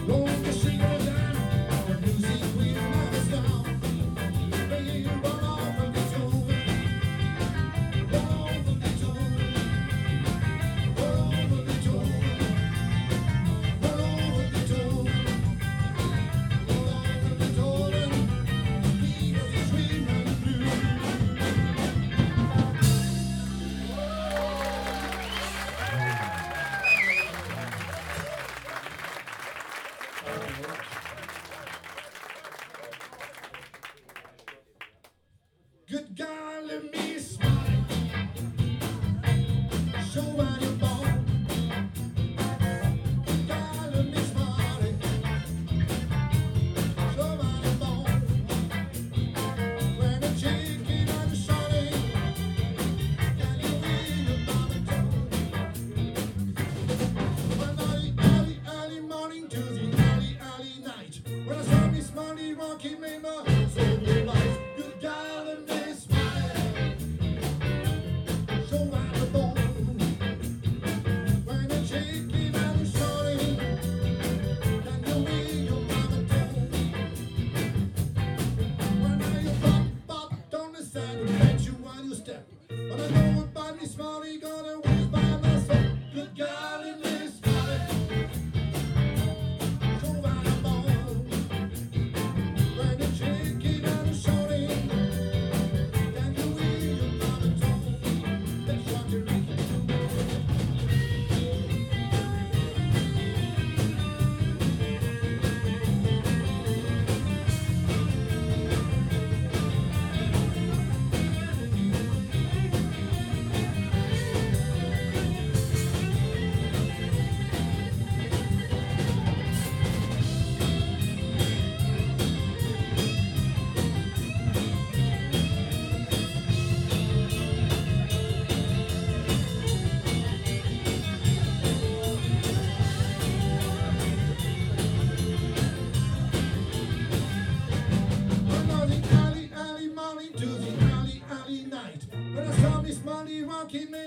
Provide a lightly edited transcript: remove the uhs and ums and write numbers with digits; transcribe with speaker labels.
Speaker 1: Good God, let me smile. Show what you're born. Good God, let me smile. Show what you're born. When the chicken and the shawty, can you hear your mama tone? From the early morning to the early night, when I saw Miss Money rocking me my soul light. Good God, let me smile. Show what you're born. When the chicken and the shawty, can you hear your mama tone? When I pop on the side, bet you while you step. But I know about Miss Money, gonna whiz by myself. Good God, in this body, show what I'm born. When the chicken and the shawty, can you hear your mama tone? That's what you're making. From the early morning to the early night, when I saw Miss Money rocking me